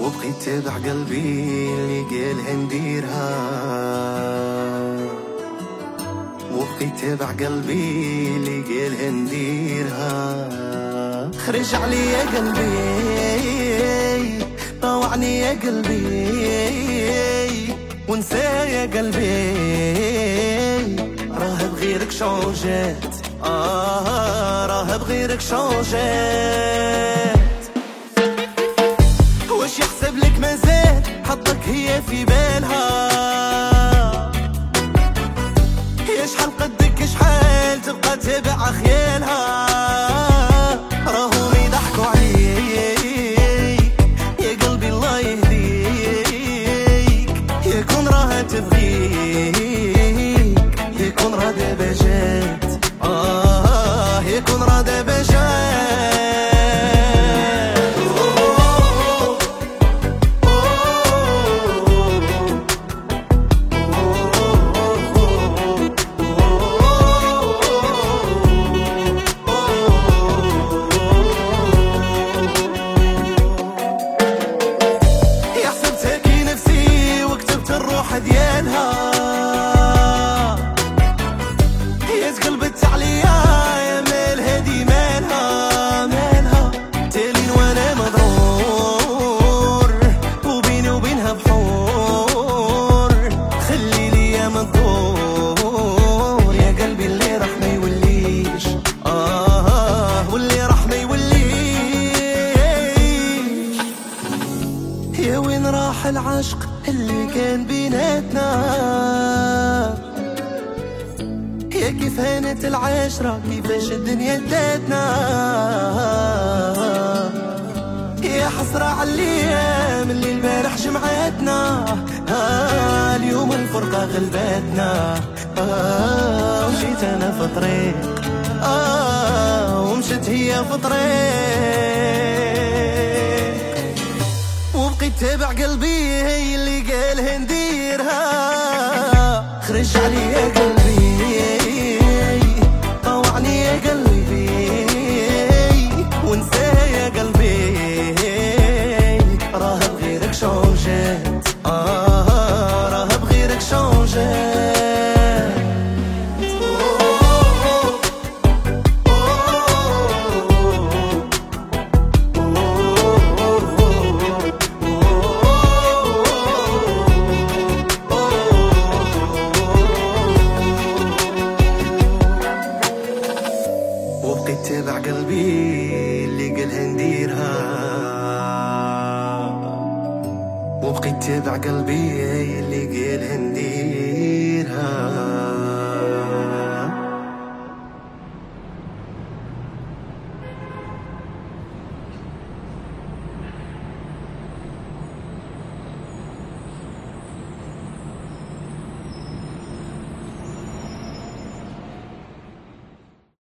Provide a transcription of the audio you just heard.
وبقيت تابع قلبي اللي قالها نديرها، وبقيت تابع قلبي اللي قالها نديرها. خرج علي يا قلبي، طوعني يا قلبي، ونسى يا قلبي، راه بغيرك شونجات، راه بغيرك شونجات. واش يحسب لك مازال حطك هي في بالها؟ يا شحال قدك شحال تبقى تابع خيالها؟ راهم يضحكوا عليك يا قلبي الله يهديك، يكون راها تبغيك، يكون راه دابا جات، يكون راه دابا جات. ديالها هي تقلبت عليا يا مال هادي مالها، مالها تالين وانا مضرور، وبيني وبينها بحور، خلي ليا ما تدور يا قلبي، اللي راح ما يوليش، واللي راح ما يوليش. يا وين راح العشق اللي كان بيناتنا؟ يا كيف هانت العشرة، كيفاش الدنيا داتنا؟ يا حسرة عالأيام اللي البارح جمعتنا، اليوم الفرقة غلبتنا. مشيت أنا في طريق، ومشت هي في طريق، وبقيت تابع قلبي هي اللي قالها نديرها. خرج علي يا قلبي، طوعني يا قلبي، ونساه يا قلبي، راه بغيرك شونجات، راه بغيرك شونجات. وبقيت تابع قلبي اللي قالها نديرها، وبقيت تابع قلبي اللي قالها نديرها.